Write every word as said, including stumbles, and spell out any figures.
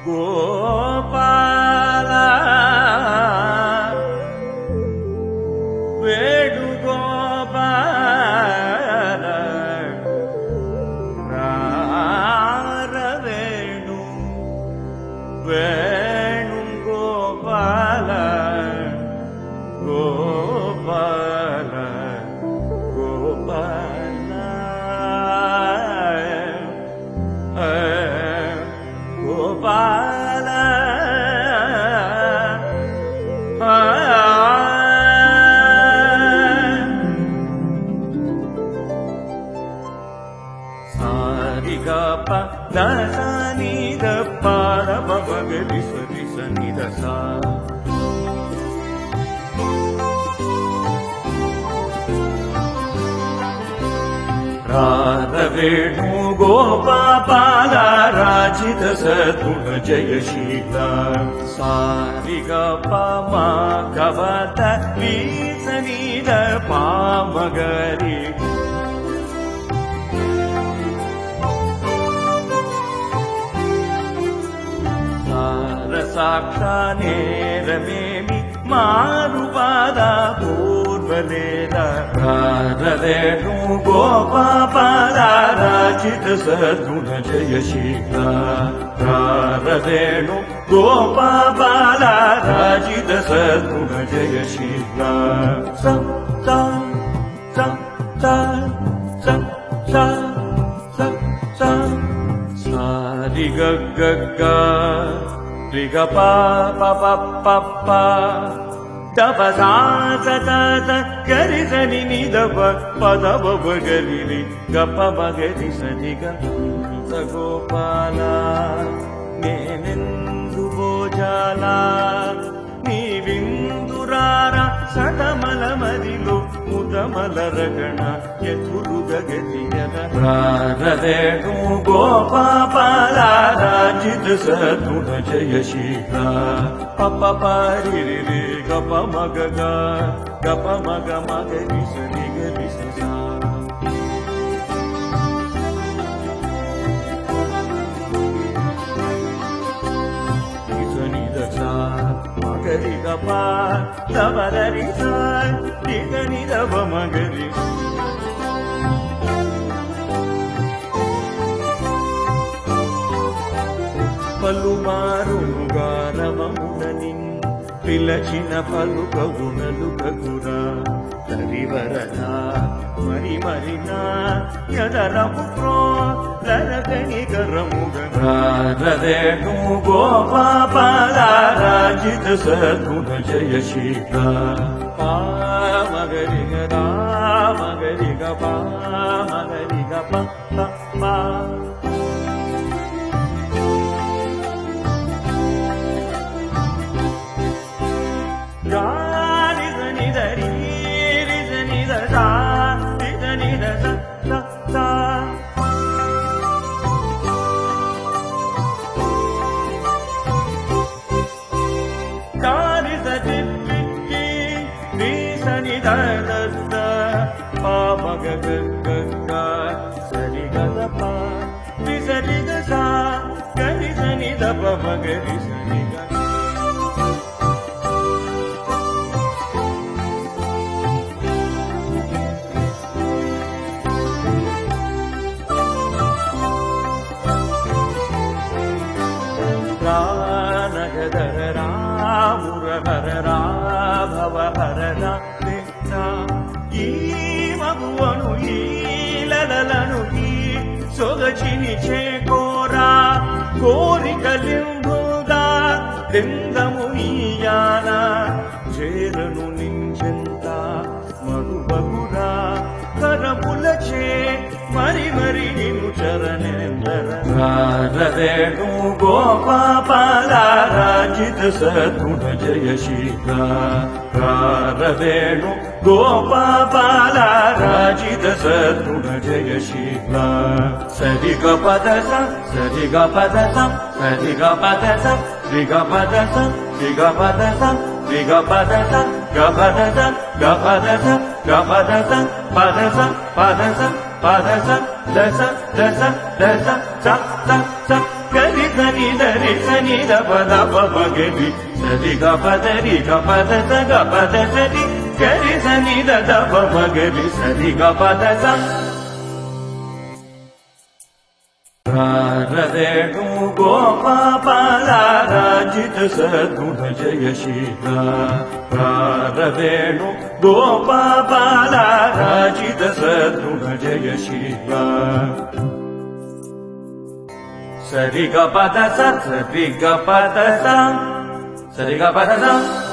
గోపాల వేణుగోపాల రారవేణు వేణుగోపాల గోపాల గోపాల గోపాల సారిగప దసని దప మగరి సరి సని దస రాధవేణు గోపాల రాజిత సద్గుణ జయశీల సారిగప గవత సని దప మగరి సాక్షానేరమేమి మారుపాద పూర్వలేద రాధవేణు గోపాల రాజిత సద్గుణ జయశీల రాధవేణు గోపాల రాజిత సద్గుణ జయశీల సం సం సం సం సం సం సారి గగ్గ రిగ ప ప ప ప దప సా స త స గరి సని ని దప పద బ గరి రి గప మగరి సని గ స గోపాల నేనెందు భోజాల నీ విందురార సటమల మదిలో ముదమల రగణ ఎదురుగ గతియన రాధవేణు గోపాల రాజిత సద్గుణ జయశీల పప పరి రి గప మగ గప మగ మగరి సని గరి స మగరి గప దమరి సని దప మగరి పలుమారుగా రమమునని పిలచిన పలుకగుణలు కగురా తరివరద మరి మరినా యదరము ప్రోలరగని గరముగ రాధవేణు గోపాల రాజిత సద్గుణ జయశీల పామగరి గదా మగరి గప మగరి గప ప సరి గద ప సరి గ గరి సని దప మగరి సని గ రానగదర రామురహర రాభవ హర ఈ మగువను ఈ లలలను ఈ సొగచిని చేకోరా కోరికలింబుదా లింగము ఈయాన చేరను నించెంత మరువగురా కరములచే మరి మరి నిను చరణేందర రాధవేణు గోపాల రాజిత సద్గుణ జయశీల రాధవేణు గోపాల రాజిత సద్గుణ జయశీల సరి గ పద స సరి గ పద స సరి గ పద స రి గ పద స రి గ పద స రి గ పద స గ పద స గ పద స గ పద స పద స పద స పద స దశ దశ దశ స స స ಗರಿ ಸನಿ ಧರಿ ಸನಿ ದ ಪದ ಪಮಗರಿ ಸರಿ ಗ ಪದರಿ ಗ ಪದ ಸ ಗ ಪದ ಸರಿ ಗರಿ ಸನಿ ದ ದ ಪಮಗರಿ ಸರಿ ಗ ಪದ ಸ ವೇಣು ಗೋಪಾಲ ರಾಜಿತ ಸದ್ಗುಣ ಜಯಶೀಲ ವೇಣು ಗೋಪಾಲ ರಾಜಿತ ಸದ್ಗುಣ ಜಯಶೀಲ ಸರಿ ಗ ಪದ ಸ ಸರಿ ಗ ಪದ ಸ ಸರಿ ಗ ಪದ ಸ